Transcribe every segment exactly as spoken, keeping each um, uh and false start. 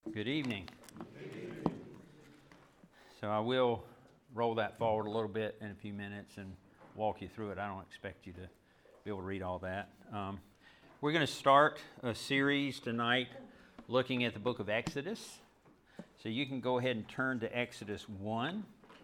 Good evening. So I will roll that forward a little bit in a few minutes and walk you through it. I don't expect you to be able to read all that. Um, we're going to start a series tonight looking at the book of Exodus. So you can go ahead and turn to Exodus one.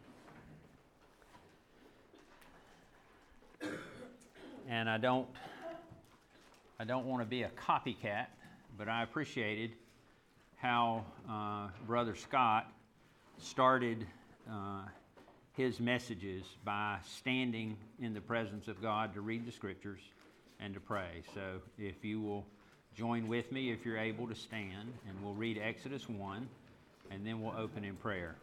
And I don't, I don't want to be a copycat, but I appreciated how uh, Brother Scott started uh, his messages by standing in the presence of God to read the scriptures and to pray. So if you will join with me, if you're able to stand, and we'll read Exodus one, and then we'll open in prayer.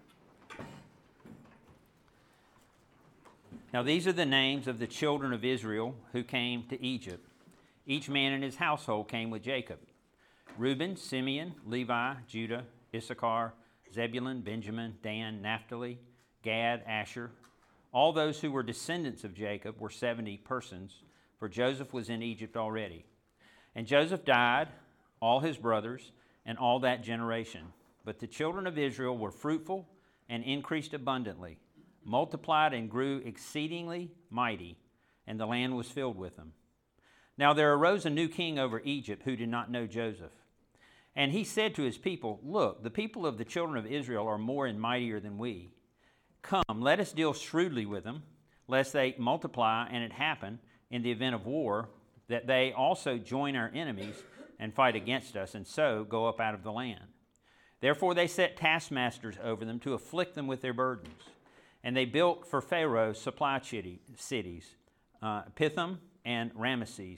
Now these are the names of the children of Israel who came to Egypt. Each man in his household came with Jacob. Reuben, Simeon, Levi, Judah, Issachar, Zebulun, Benjamin, Dan, Naphtali, Gad, Asher. All those who were descendants of Jacob were seventy persons, for Joseph was in Egypt already. And Joseph died, all his brothers, and all that generation. But the children of Israel were fruitful and increased abundantly, multiplied and grew exceedingly mighty, and the land was filled with them. Now there arose a new king over Egypt who did not know Joseph. And he said to his people, "Look, the people of the children of Israel are more and mightier than we. Come, let us deal shrewdly with them, lest they multiply, and it happen, in the event of war, that they also join our enemies and fight against us, and so go up out of the land." Therefore they set taskmasters over them to afflict them with their burdens. And they built for Pharaoh supply cities, uh, Pithom and Ramesses.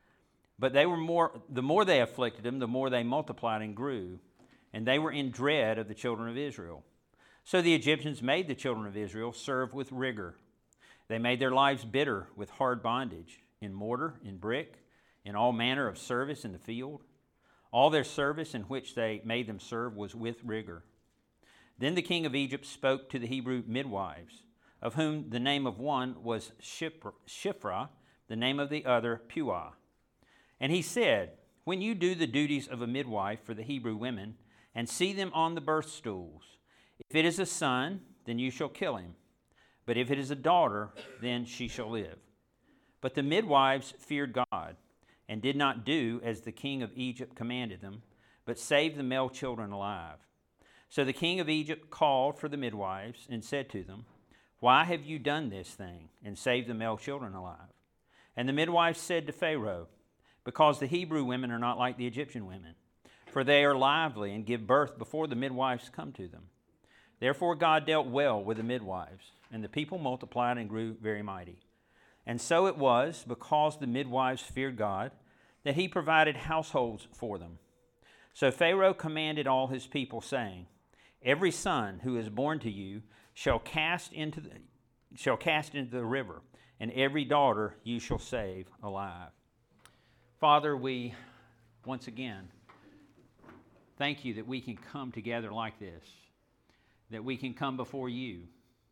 But they were more, the more they afflicted them, the more they multiplied and grew, and they were in dread of the children of Israel. So the Egyptians made the children of Israel serve with rigor. They made their lives bitter with hard bondage, in mortar, in brick, in all manner of service in the field. All their service in which they made them serve was with rigor. Then the king of Egypt spoke to the Hebrew midwives, of whom the name of one was Shiphrah, the name of the other Puah. And he said, "When you do the duties of a midwife for the Hebrew women, and see them on the birth stools, if it is a son, then you shall kill him. But if it is a daughter, then she shall live." But the midwives feared God, and did not do as the king of Egypt commanded them, but saved the male children alive. So the king of Egypt called for the midwives, and said to them, "Why have you done this thing, and saved the male children alive?" And the midwives said to Pharaoh, "Because the Hebrew women are not like the Egyptian women, for they are lively and give birth before the midwives come to them." Therefore God dealt well with the midwives, and the people multiplied and grew very mighty. And so it was, because the midwives feared God, that he provided households for them. So Pharaoh commanded all his people, saying, "Every son who is born to you shall cast into the, shall cast into the river, and every daughter you shall save alive." Father, we, once again, thank you that we can come together like this, that we can come before you.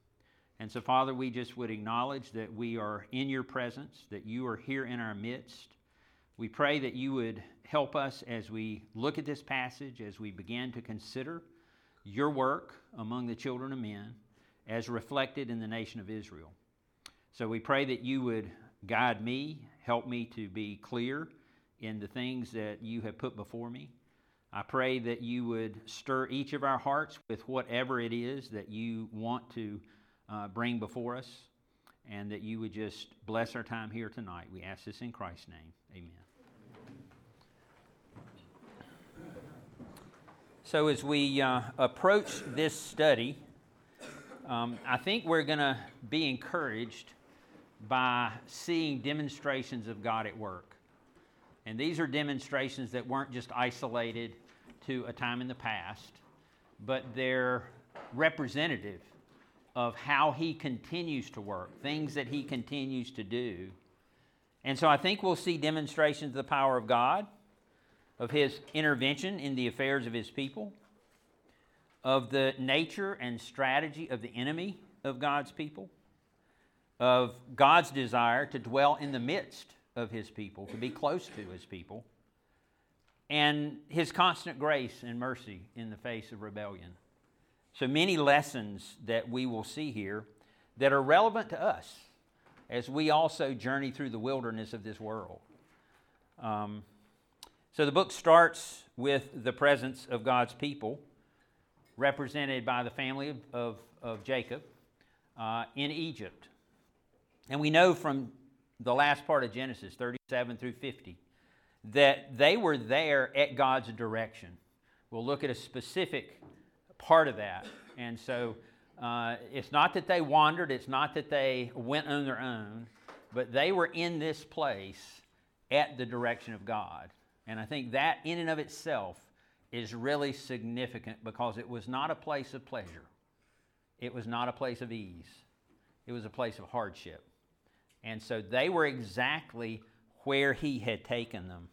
And so, Father, we just would acknowledge that we are in your presence, that you are here in our midst. We pray that you would help us as we look at this passage, as we begin to consider your work among the children of men as reflected in the nation of Israel. So we pray that you would guide me, help me to be clear in the things that you have put before me. I pray that you would stir each of our hearts with whatever it is that you want to uh, bring before us, and that you would just bless our time here tonight. We ask this in Christ's name. Amen. So as we uh, approach this study, um, I think we're going to be encouraged by seeing demonstrations of God at work. And these are demonstrations that weren't just isolated to a time in the past, but they're representative of how he continues to work, things that he continues to do. And so I think we'll see demonstrations of the power of God, of his intervention in the affairs of his people, of the nature and strategy of the enemy of God's people, of God's desire to dwell in the midst of his people, to be close to his people, and his constant grace and mercy in the face of rebellion. So many lessons that we will see here that are relevant to us as we also journey through the wilderness of this world. Um, so the book starts with the presence of God's people, represented by the family of, of, of Jacob uh, in Egypt. And we know from the last part of Genesis, thirty-seven through fifty, that they were there at God's direction. We'll look at a specific part of that. And so uh, it's not that they wandered, it's not that they went on their own, but they were in this place at the direction of God. And I think that in and of itself is really significant, because it was not a place of pleasure. It was not a place of ease. It was a place of hardship. And so they were exactly where he had taken them.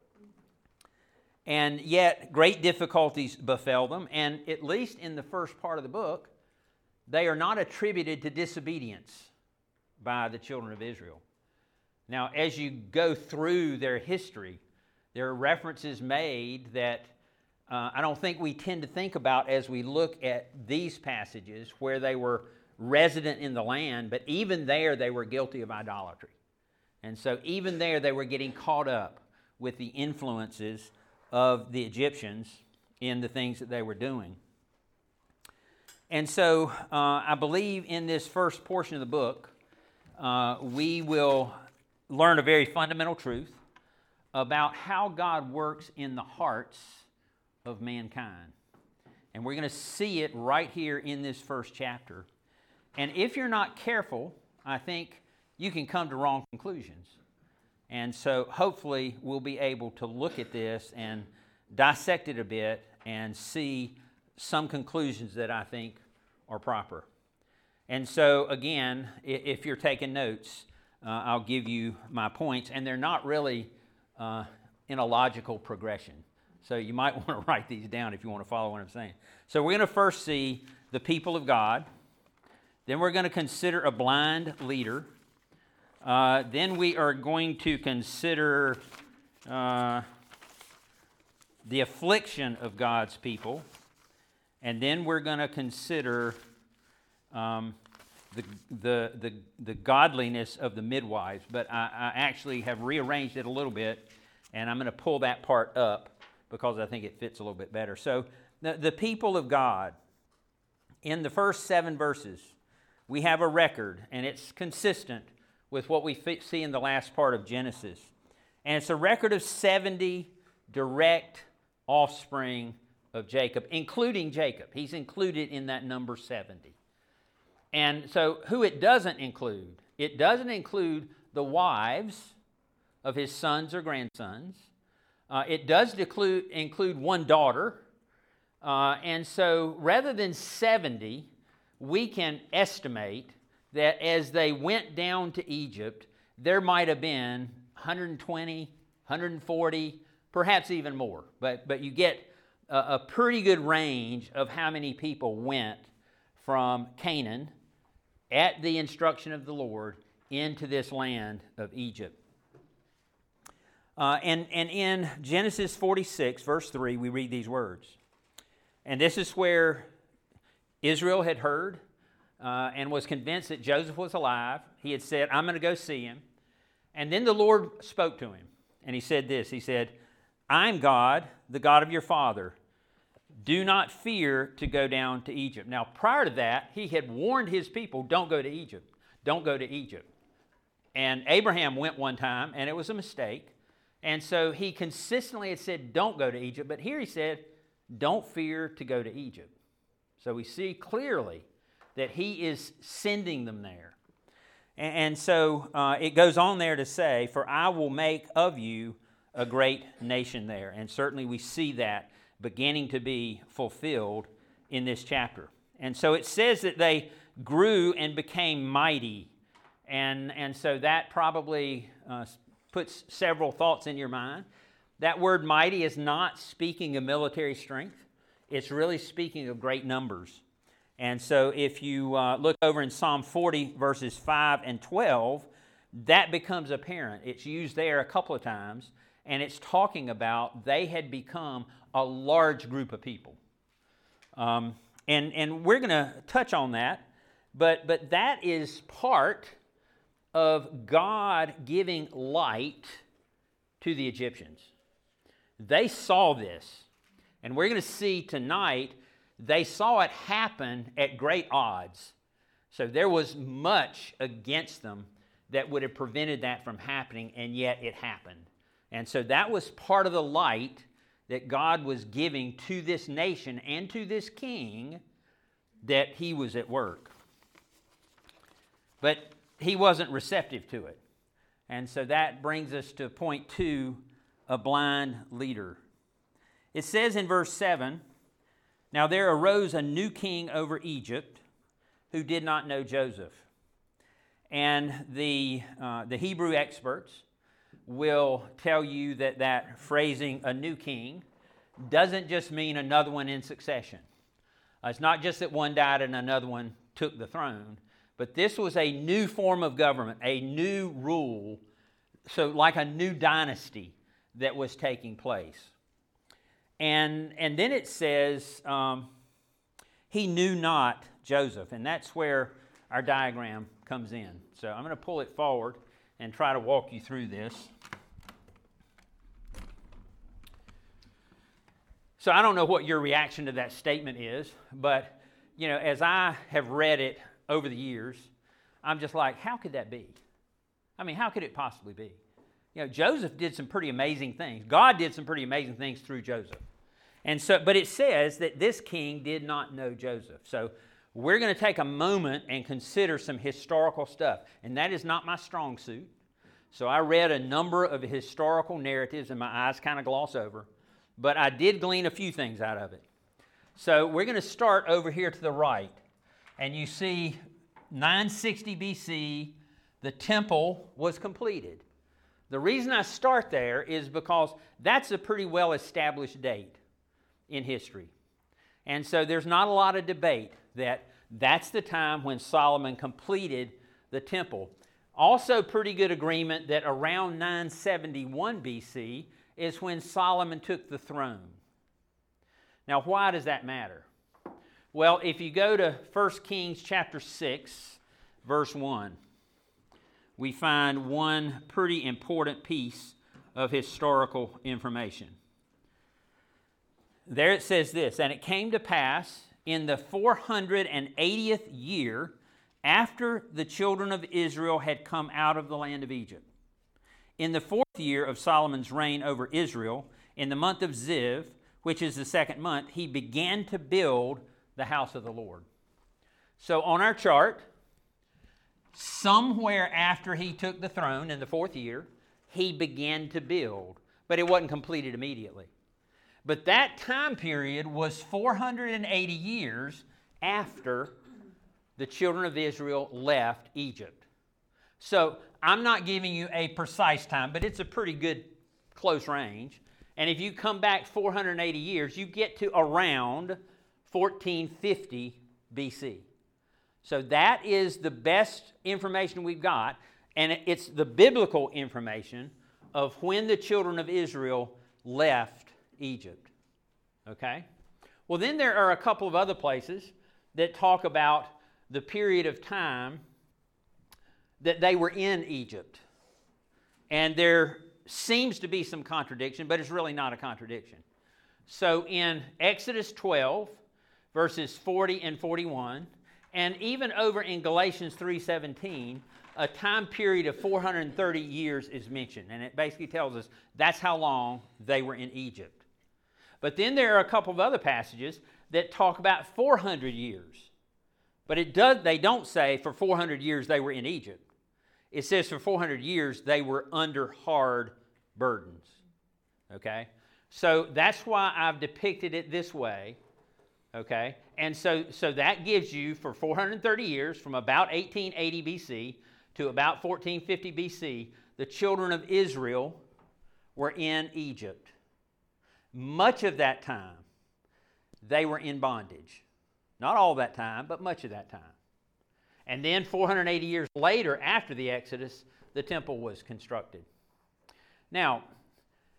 And yet great difficulties befell them, and at least in the first part of the book, they are not attributed to disobedience by the children of Israel. Now, as you go through their history, there are references made that uh, I don't think we tend to think about as we look at these passages where they were resident in the land, but even there they were guilty of idolatry. And so even there they were getting caught up with the influences of the Egyptians in the things that they were doing. And so uh, I believe in this first portion of the book, uh, we will learn a very fundamental truth about how God works in the hearts of mankind. And we're going to see it right here in this first chapter. And if you're not careful, I think you can come to wrong conclusions. And so hopefully we'll be able to look at this and dissect it a bit and see some conclusions that I think are proper. And so again, if you're taking notes, uh, I'll give you my points, and they're not really uh, in a logical progression. So you might want to write these down if you want to follow what I'm saying. So we're going to first see the people of God. Then we're going to consider a blind leader. Uh, then we are going to consider uh, the affliction of God's people. And then we're going to consider um, the, the, the, the godliness of the midwives. But I, I actually have rearranged it a little bit, and I'm going to pull that part up because I think it fits a little bit better. So the, the people of God, in the first seven verses, we have a record, and it's consistent with what we see in the last part of Genesis. And it's a record of seventy direct offspring of Jacob, including Jacob. He's included in that number seventy. And so who it doesn't include, it doesn't include the wives of his sons or grandsons. Uh, it does include, include one daughter. Uh, and so rather than seventy, we can estimate that as they went down to Egypt, there might have been one hundred twenty, one hundred forty, perhaps even more. But, but you get a, a pretty good range of how many people went from Canaan at the instruction of the Lord into this land of Egypt. Uh, and, and in Genesis forty-six, verse three, we read these words. And this is where Israel had heard uh, and was convinced that Joseph was alive. He had said, I'm going to go see him. And then the Lord spoke to him. And he said this. He said, I'm God, the God of your father. Do not fear to go down to Egypt. Now, prior to that, he had warned his people, don't go to Egypt. Don't go to Egypt. And Abraham went one time, and it was a mistake. And so he consistently had said, don't go to Egypt. But here he said, don't fear to go to Egypt. So we see clearly that he is sending them there. And, and so uh, it goes on there to say, for I will make of you a great nation there. And certainly we see that beginning to be fulfilled in this chapter. And so it says that they grew and became mighty. And, and so that probably uh, puts several thoughts in your mind. That word mighty is not speaking of military strength. It's really speaking of great numbers. And so if you uh, look over in Psalm forty, verses five and twelve, that becomes apparent. It's used there a couple of times. and it's talking about they had become a large group of people. Um, and, and we're going to touch on that, but, but that is part of God giving light to the Egyptians. They saw this, and we're going to see tonight they saw it happen at great odds. So there was much against them that would have prevented that from happening, and yet it happened. And so that was part of the light that God was giving to this nation and to this king, that he was at work. But he wasn't receptive to it. And so that brings us to point two, a blind leader. It says in verse seven, "Now there arose a new king over Egypt who did not know Joseph." And the, uh, the Hebrew experts will tell you that that phrasing, a new king, doesn't just mean another one in succession. Uh, it's not just that one died and another one took the throne, but this was a new form of government, a new rule, so like a new dynasty that was taking place. And, and then it says, um, he knew not Joseph, and that's where our diagram comes in. So I'm going to pull it forward and try to walk you through this. So I don't know what your reaction to that statement is, but you know, as I have read it over the years, I'm just like, how could that be? I mean, how could it possibly be? You know, Joseph did some pretty amazing things. God did some pretty amazing things through Joseph. And so, but it says that this king did not know Joseph. So we're going to take a moment and consider some historical stuff. And that is not my strong suit. So I read a number of historical narratives and my eyes kind of gloss over. But I did glean a few things out of it. So we're going to start over here to the right. And you see nine sixty B C, the temple was completed. The reason I start there is because that's a pretty well-established date in history. And so there's not a lot of debate that that's the time when Solomon completed the temple. Also pretty good agreement that around nine seventy-one B C is when Solomon took the throne. Now, why does that matter? Well, if you go to First Kings chapter six, verse one, we find one pretty important piece of historical information. There it says this, "And it came to pass in the four hundred eightieth year after the children of Israel had come out of the land of Egypt, in the fourth year of Solomon's reign over Israel, in the month of Ziv, which is the second month, he began to build the house of the Lord." So on our chart, somewhere after he took the throne in the fourth year, he began to build, but it wasn't completed immediately. But that time period was four hundred eighty years after the children of Israel left Egypt. So I'm not giving you a precise time, but it's a pretty good close range. And if you come back four hundred eighty years, you get to around fourteen fifty B C. So that is the best information we've got, and it's the biblical information of when the children of Israel left Egypt. Okay? Well, then there are a couple of other places that talk about the period of time that they were in Egypt. And there seems to be some contradiction, but it's really not a contradiction. So in Exodus twelve, verses forty and forty-one, and even over in Galatians three seventeen, a time period of four hundred thirty years is mentioned. And it basically tells us that's how long they were in Egypt. But then there are a couple of other passages that talk about four hundred years. But it does, they don't say for four hundred years they were in Egypt. It says for four hundred years they were under hard burdens. Okay? So that's why I've depicted it this way. Okay? And so, so that gives you, for four hundred thirty years, from about eighteen eighty B C to about fourteen fifty B C, the children of Israel were in Egypt. Much of that time, they were in bondage. Not all that time, but much of that time. And then four hundred eighty years later, after the Exodus, the temple was constructed. Now,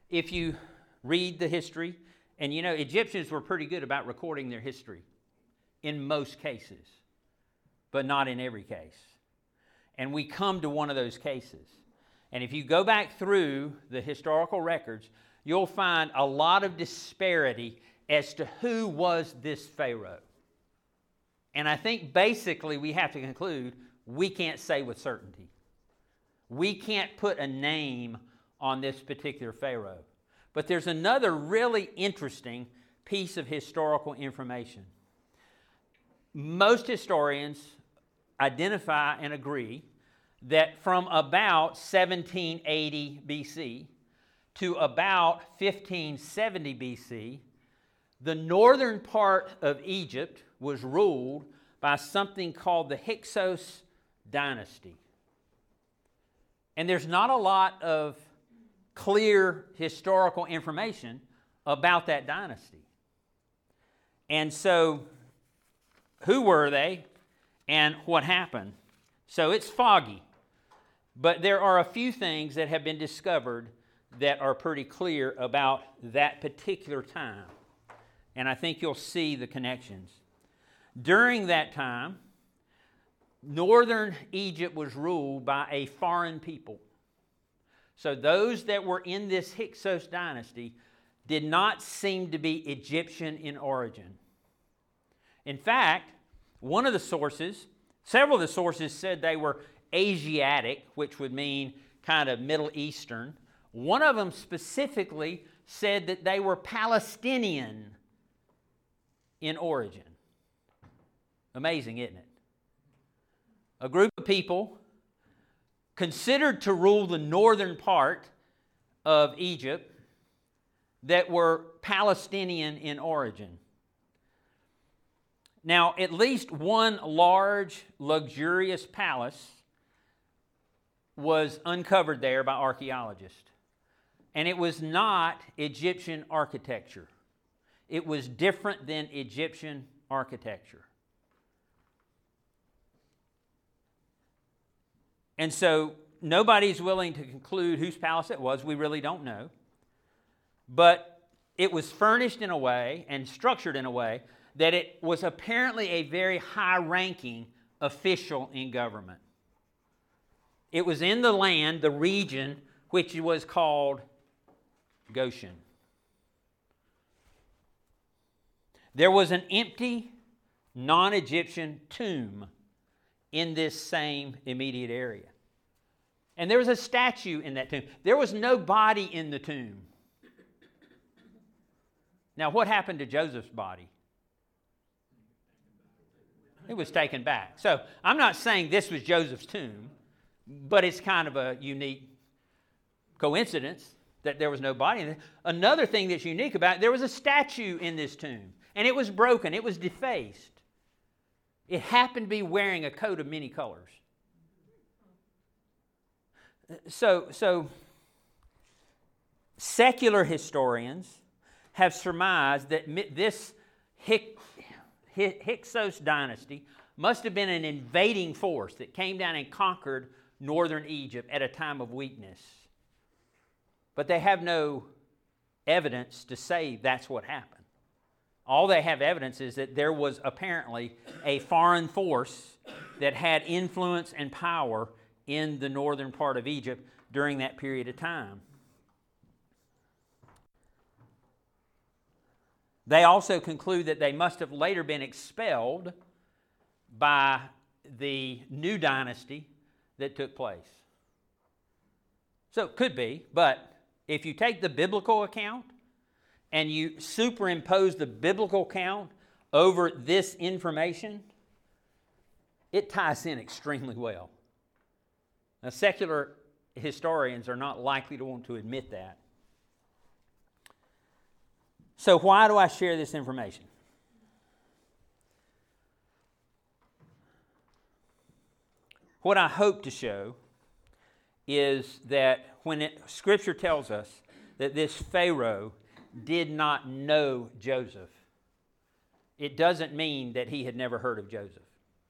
if you read the history, and you know, Egyptians were pretty good about recording their history in most cases, but not in every case. And we come to one of those cases. And if you go back through the historical records, you'll find a lot of disparity as to who was this Pharaoh. And I think basically we have to conclude we can't say with certainty. We can't put a name on this particular Pharaoh. But there's another really interesting piece of historical information. Most historians identify and agree that from about seventeen eighty B C to about fifteen seventy B C, the northern part of Egypt was ruled by something called the Hyksos dynasty. And there's not a lot of clear historical information about that dynasty. And so, who were they and what happened? So it's foggy, but there are a few things that have been discovered that are pretty clear about that particular time. And I think you'll see the connections. During that time, northern Egypt was ruled by a foreign people. So those that were in this Hyksos dynasty did not seem to be Egyptian in origin. In fact, one of the sources, several of the sources said they were Asiatic, which would mean kind of Middle Eastern. One of them specifically said that they were Palestinian in origin. Amazing, isn't it? A group of people considered to rule the northern part of Egypt that were Palestinian in origin. Now, at least one large, luxurious palace was uncovered there by archaeologists. And it was not Egyptian architecture. It was different than Egyptian architecture. And so nobody's willing to conclude whose palace it was. We really don't know. But it was furnished in a way and structured in a way that it was apparently a very high-ranking official in government. It was in the land, the region, which was called Goshen. There was an empty, non-Egyptian tomb in this same immediate area. And there was a statue in that tomb. There was no body in the tomb. Now, what happened to Joseph's body? It was taken back. So, I'm not saying this was Joseph's tomb, but it's kind of a unique coincidence that there was no body in it. Another thing that's unique about it, there was a statue in this tomb, and it was broken. It was defaced. It happened to be wearing a coat of many colors. So, so secular historians have surmised that this Hyksos dynasty must have been an invading force that came down and conquered northern Egypt at a time of weakness. But they have no evidence to say that's what happened. All they have evidence is that there was apparently a foreign force that had influence and power in the northern part of Egypt during that period of time. They also conclude that they must have later been expelled by the new dynasty that took place. So it could be, but if you take the biblical account and you superimpose the biblical account over this information, it ties in extremely well. Now, secular historians are not likely to want to admit that. So why do I share this information? What I hope to show is that when it, Scripture tells us that this Pharaoh did not know Joseph, it doesn't mean that he had never heard of Joseph.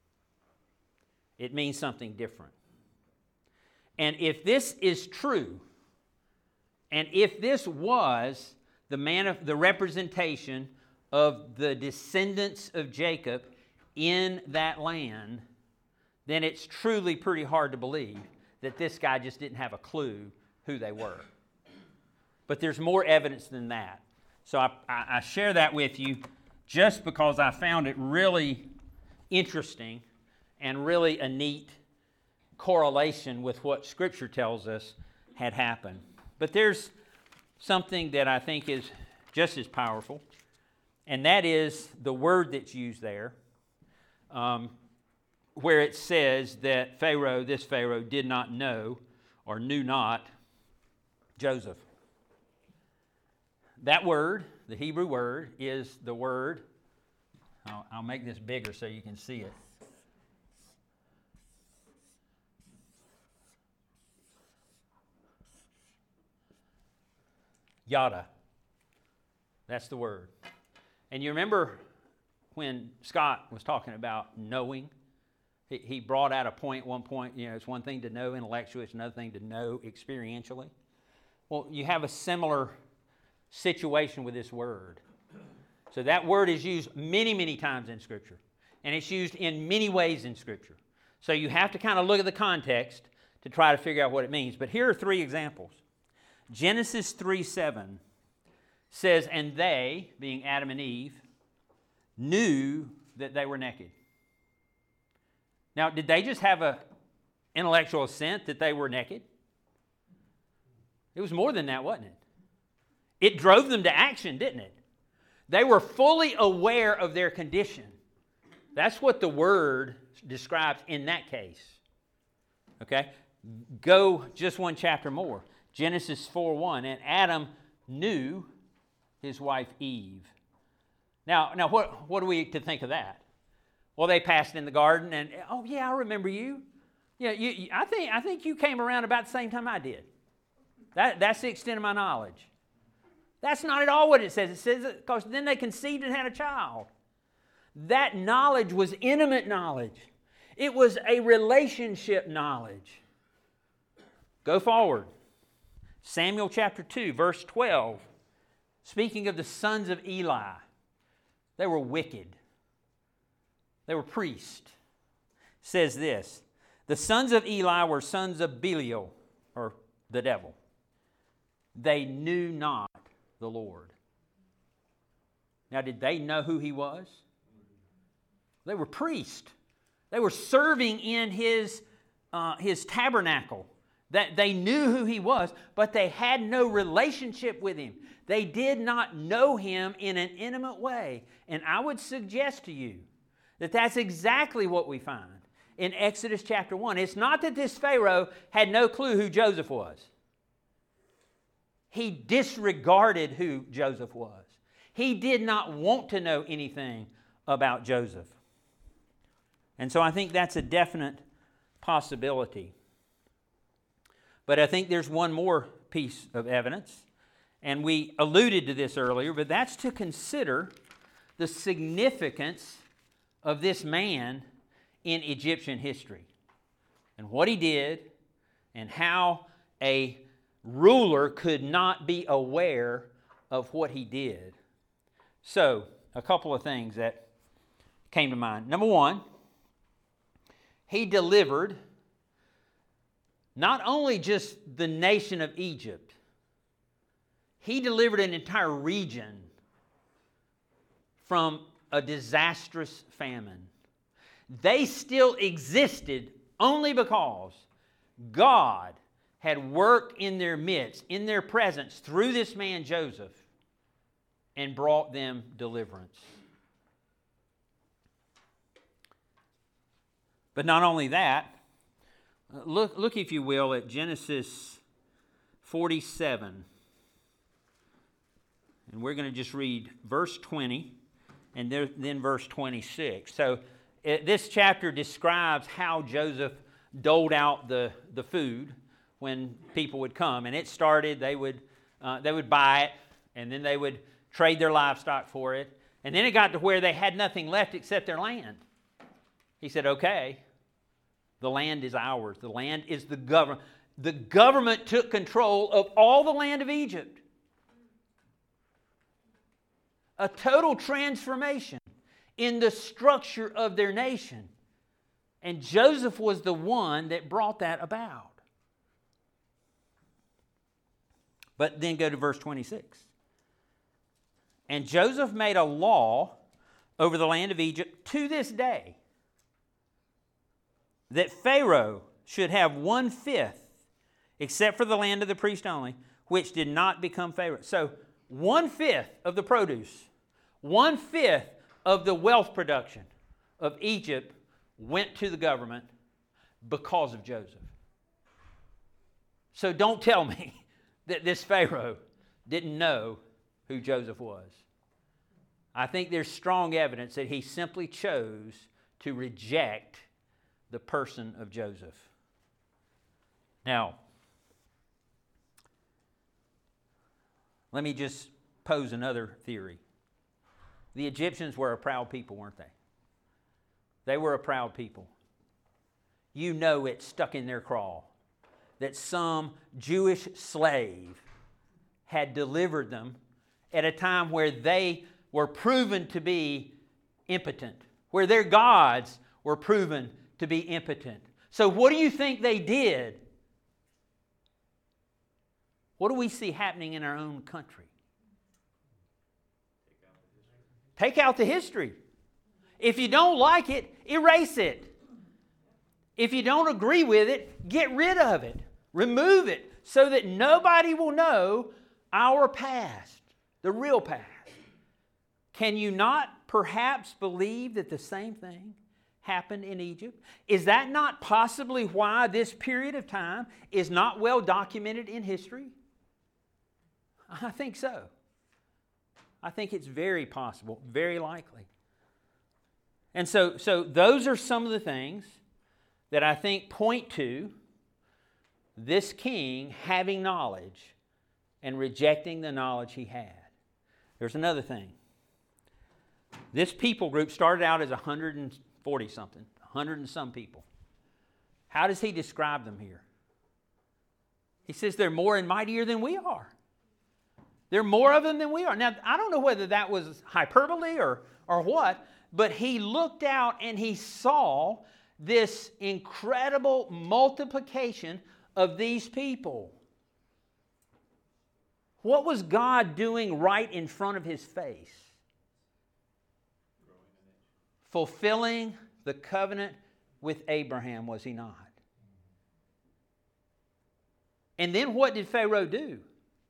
It means something different. And if this is true, And if this was the man the representation of the descendants of Jacob in that land, then it's truly pretty hard to believe that this guy just didn't have a clue who they were. But there's more evidence than that. So I, I, I share that with you just because I found it really interesting and really a neat correlation with what Scripture tells us had happened. But there's something that I think is just as powerful, and that is the word that's used there, um, where it says that Pharaoh, this Pharaoh, did not know or knew not Joseph. That word, the Hebrew word, is the word, I'll, I'll make this bigger so you can see it. Yada. That's the word. And you remember when Scott was talking about knowing, he, he brought out a point, one point, you know, it's one thing to know intellectually, it's another thing to know experientially. Well, you have a similar situation with this word. So that word is used many, many times in Scripture. And it's used in many ways in Scripture. So you have to kind of look at the context to try to figure out what it means. But here are three examples. Genesis three seven says, and they, being Adam and Eve, knew that they were naked. Now, did they just have an intellectual assent that they were naked? It was more than that, wasn't it? It drove them to action, didn't it? They were fully aware of their condition. That's what the word describes in that case. Okay? Go just one chapter more. Genesis four one. And Adam knew his wife Eve. Now, now what, what are we to think of that? Well, they passed in the garden and, oh yeah, I remember you. Yeah, you, you, I think I think you came around about the same time I did. That, that's the extent of my knowledge. That's not at all what it says. It says because then they conceived and had a child. That knowledge was intimate knowledge. It was a relationship knowledge. Go forward. Samuel chapter two, verse twelve. Speaking of the sons of Eli, they were wicked. They were priests. Says this, the sons of Eli were sons of Belial, or the devil. They knew not the Lord. Now, did they know who he was? They were priests. They were serving in his, uh, his tabernacle. That they knew who he was, but they had no relationship with him. They did not know him in an intimate way. And I would suggest to you that that's exactly what we find in Exodus chapter one. It's not that this Pharaoh had no clue who Joseph was. He disregarded who Joseph was. He did not want to know anything about Joseph. And so I think that's a definite possibility. But I think there's one more piece of evidence, and we alluded to this earlier, but that's to consider the significance of this man in Egyptian history and what he did and how a ruler could not be aware of what he did. So, a couple of things that came to mind. Number one, he delivered not only just the nation of Egypt, he delivered an entire region from a disastrous famine. They still existed only because God had worked in their midst, in their presence, through this man Joseph, and brought them deliverance. But not only that, look, look if you will, at Genesis forty-seven. And we're going to just read verse twenty and then verse twenty-six. So it, this chapter describes how Joseph doled out the, the food when people would come. And it started, they would, uh, they would buy it, and then they would trade their livestock for it. And then it got to where they had nothing left except their land. He said, okay, the land is ours. The land is the government. the government took control of all the land of Egypt. A total transformation in the structure of their nation. And Joseph was the one that brought that about. But then go to verse twenty-six. And Joseph made a law over the land of Egypt to this day, that Pharaoh should have one-fifth, except for the land of the priest only, which did not become Pharaoh. So one-fifth of the produce, one-fifth of the wealth production of Egypt went to the government because of Joseph. So don't tell me that this Pharaoh didn't know who Joseph was. I think there's strong evidence that he simply chose to reject the person of Joseph. Now, let me just pose another theory. The Egyptians were a proud people, weren't they? They were a proud people. You know it stuck in their craw that some Jewish slave had delivered them at a time where they were proven to be impotent, where their gods were proven to be impotent. So what do you think they did? What do we see happening in our own country? Take out the history. If you don't like it, erase it. If you don't agree with it, get rid of it. Remove it so that nobody will know our past, the real past. Can you not perhaps believe that the same thing happened in Egypt? Is that not possibly why this period of time is not well documented in history? I think so. I think it's very possible, very likely. And so, so those are some of the things that I think point to this king having knowledge and rejecting the knowledge he had. There's another thing. This people group started out as one hundred forty something, one hundred and some people. How does he describe them here? He says they're more and mightier than we are. There are more of them than we are. Now, I don't know whether that was hyperbole or, or what, but he looked out and he saw this incredible multiplication of these people. What was God doing right in front of his face? Fulfilling the covenant with Abraham, was he not? And then what did Pharaoh do?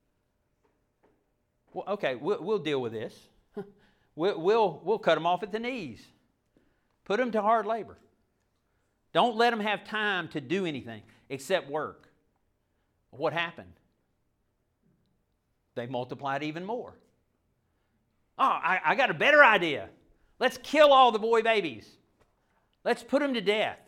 Well, okay, we'll, we'll deal with this. we'll, we'll, we'll cut them off at the knees. Put them to hard labor. Don't let them have time to do anything except work. What happened? They multiplied even more. Oh, I, I got a better idea. Let's kill all the boy babies. Let's put them to death.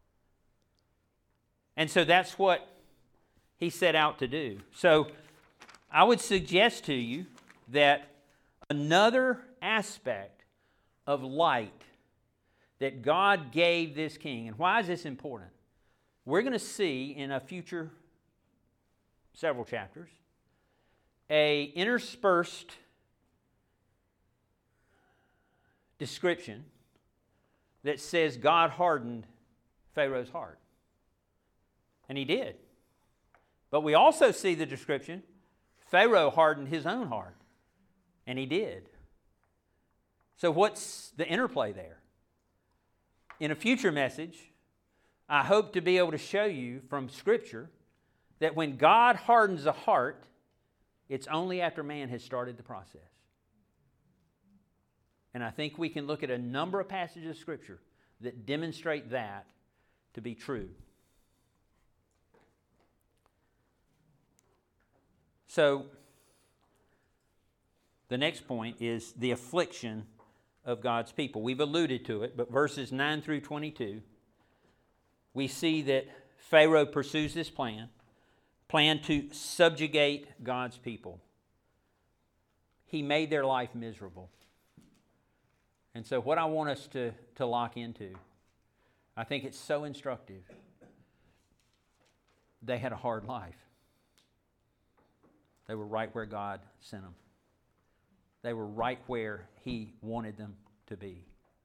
And so that's what he set out to do. So I would suggest to you that another aspect of light that God gave this king, and why is this important? We're going to see in a future several chapters a interspersed description that says God hardened Pharaoh's heart. And he did. But we also see the description, Pharaoh hardened his own heart. And he did. So what's the interplay there? In a future message, I hope to be able to show you from Scripture that when God hardens a heart, it's only after man has started the process. And I think we can look at a number of passages of Scripture that demonstrate that to be true. So, the next point is the affliction of God's people. We've alluded to it, but verses nine through twenty-two, we see that Pharaoh pursues this plan, plan to subjugate God's people. He made their life miserable. And so what I want us to, to lock into, I think it's so instructive. they had a hard life. They were right where God sent them. They were right where He wanted them to be.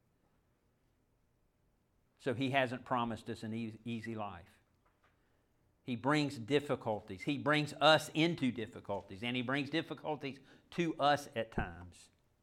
So He hasn't promised us an e- easy life. He brings difficulties. He brings us into difficulties, and He brings difficulties to us at times.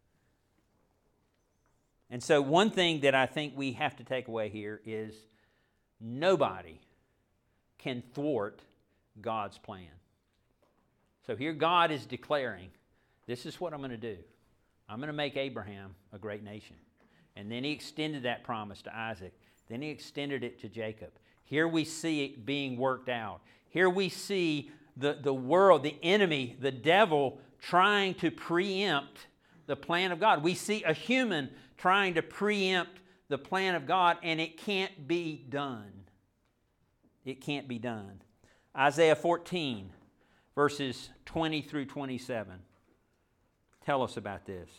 And so one thing that I think we have to take away here is nobody can thwart God's plan. So here God is declaring, this is what I'm going to do. I'm going to make Abraham a great nation. And then He extended that promise to Isaac. Then He extended it to Jacob. Here we see it being worked out. Here we see the, the world, the enemy, the devil trying to preempt the plan of God. We see a human trying to preempt the plan of God, and it can't be done. It can't be done. Isaiah fourteen, verses twenty through twenty-seven. Tell us about this.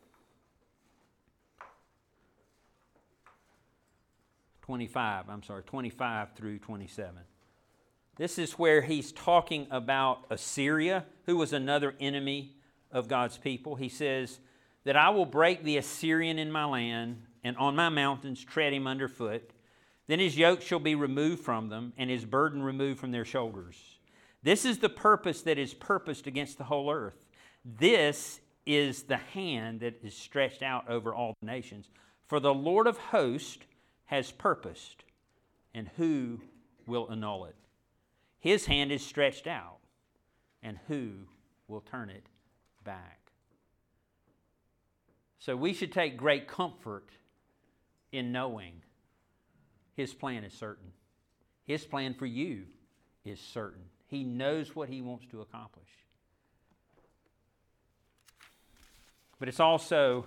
twenty-five, I'm sorry, twenty-five through twenty-seven. This is where he's talking about Assyria, who was another enemy of God's people. He says that I will break the Assyrian in my land, and on my mountains tread him underfoot. Then his yoke shall be removed from them, and his burden removed from their shoulders. This is the purpose that is purposed against the whole earth. This is the hand that is stretched out over all the nations. For the Lord of hosts has purposed, and who will annul it? His hand is stretched out, and who will turn it back? So we should take great comfort in knowing His plan is certain. His plan for you is certain. He knows what He wants to accomplish. But it's also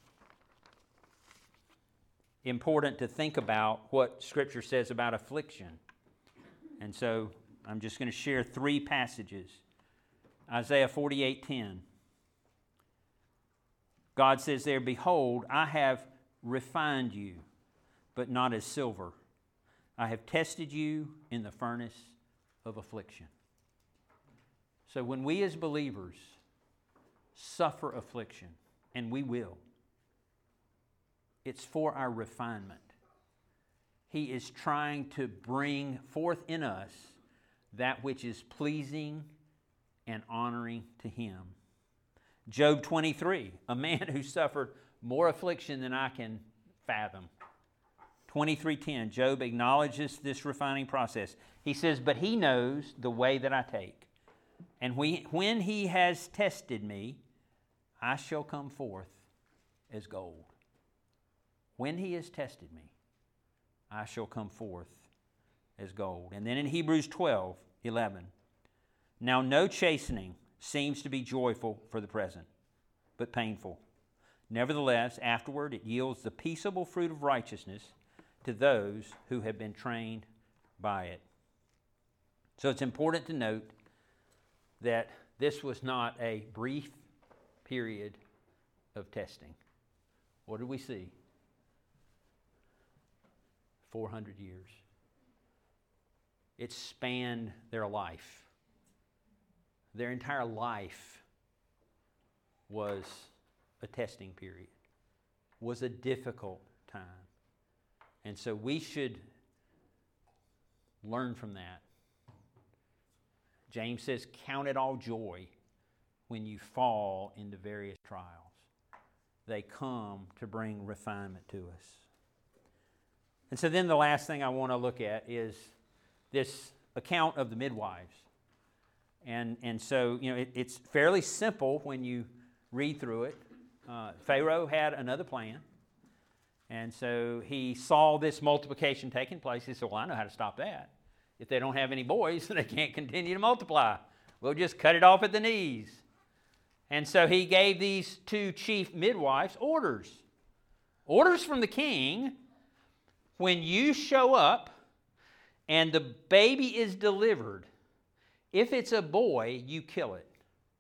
important to think about what Scripture says about affliction. And so I'm just going to share three passages. Isaiah forty-eight ten. God says there, behold, I have refined you, but not as silver. I have tested you in the furnace of affliction. So when we as believers suffer affliction, and we will, it's for our refinement. He is trying to bring forth in us that which is pleasing and honoring to Him. Job twenty-three, a man who suffered more affliction than I can fathom. twenty-three ten, Job acknowledges this refining process. He says, but He knows the way that I take. And we, when He has tested me, I shall come forth as gold. When He has tested me, I shall come forth as gold. And then in Hebrews twelve eleven, now no chastening seems to be joyful for the present, but painful. Nevertheless, afterward it yields the peaceable fruit of righteousness to those who have been trained by it. So it's important to note that this was not a brief period of testing. What did we see? four hundred years. It spanned their life. Their entire life was a testing period, was a difficult time. And so we should learn from that. James says, count it all joy when you fall into various trials. They come to bring refinement to us. And so then the last thing I want to look at is this account of the midwives. And, and so, you know, it, it's fairly simple when you read through it. Uh, Pharaoh had another plan. And so he saw this multiplication taking place. He said, well, I know how to stop that. If they don't have any boys, they can't continue to multiply. We'll just cut it off at the knees. And so he gave these two chief midwives orders. Orders from the king. When you show up and the baby is delivered, if it's a boy, you kill it.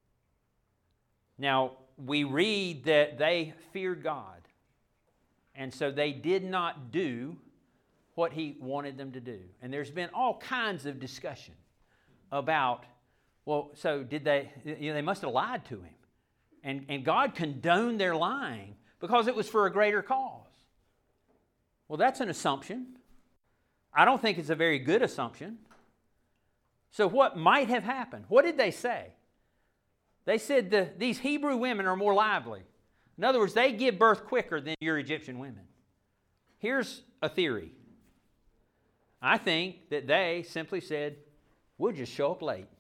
Now, we read that they feared God. And so they did not do what He wanted them to do. And there's been all kinds of discussion about, well, so did they, you know, they must have lied to him. And, and God condoned their lying because it was for a greater cause. Well, that's an assumption. I don't think it's a very good assumption. So what might have happened? What did they say? They said the, these Hebrew women are more lively. In other words, they give birth quicker than your Egyptian women. Here's a theory. I think that they simply said, we'll just show up late.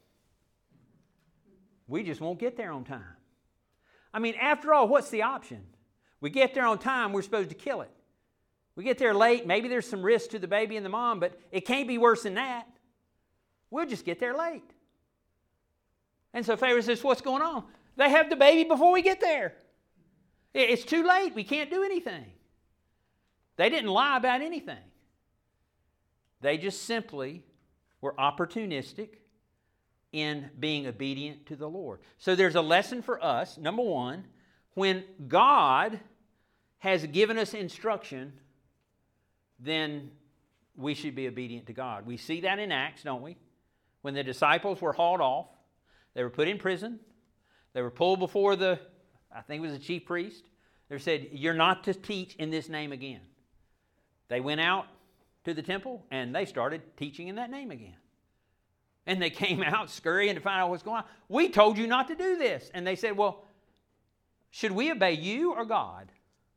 We just won't get there on time. I mean, after all, what's the option? We get there on time, we're supposed to kill it. We get there late, maybe there's some risk to the baby and the mom, but it can't be worse than that. We'll just get there late. And so Pharaoh says, what's going on? They have the baby before we get there. It's too late. We can't do anything. They didn't lie about anything. They just simply were opportunistic in being obedient to the Lord. So there's a lesson for us. Number one, when God has given us instruction, then we should be obedient to God. We see that in Acts, don't we? When the disciples were hauled off, they were put in prison, they were pulled before the, I think it was the chief priest. They said, you're not to teach in this name again. They went out to the temple and they started teaching in that name again. And they came out scurrying to find out what's going on. We told you not to do this. And they said, well, should we obey you or God?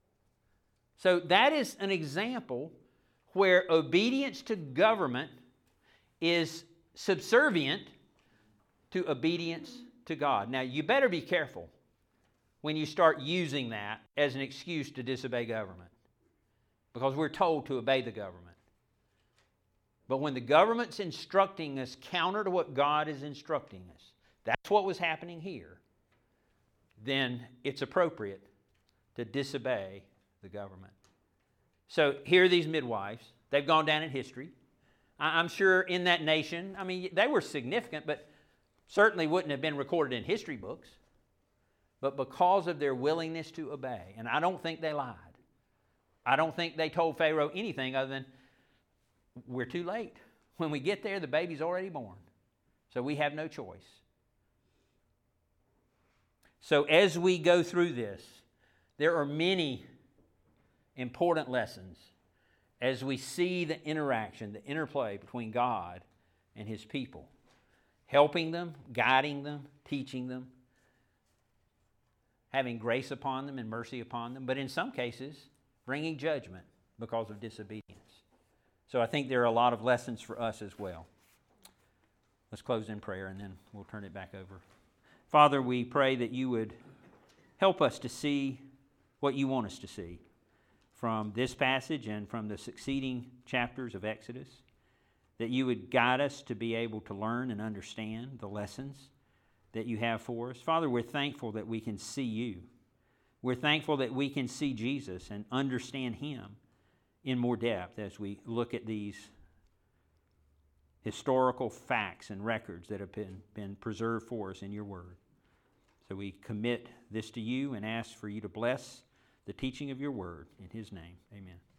So that is an example where obedience to government is subservient to obedience to God. Now, you better be careful when you start using that as an excuse to disobey government, because we're told to obey the government. But when the government's instructing us counter to what God is instructing us, that's what was happening here, then it's appropriate to disobey the government. So here are these midwives. They've gone down in history. I'm sure in that nation, I mean, they were significant, but certainly wouldn't have been recorded in history books. But because of their willingness to obey, and I don't think they lied. I don't think they told Pharaoh anything other than, we're too late. When we get there, the baby's already born. So we have no choice. So as we go through this, there are many important lessons as we see the interaction, the interplay between God and His people, helping them, guiding them, teaching them, having grace upon them and mercy upon them, but in some cases, bringing judgment because of disobedience. So I think there are a lot of lessons for us as well. Let's close in prayer and then we'll turn it back over. Father, we pray that you would help us to see what you want us to see from this passage and from the succeeding chapters of Exodus, that you would guide us to be able to learn and understand the lessons that you have for us. Father, we're thankful that we can see you. We're thankful that we can see Jesus and understand Him in more depth as we look at these historical facts and records that have been, been preserved for us in your word. So we commit this to you and ask for you to bless the teaching of your word. In His name, amen.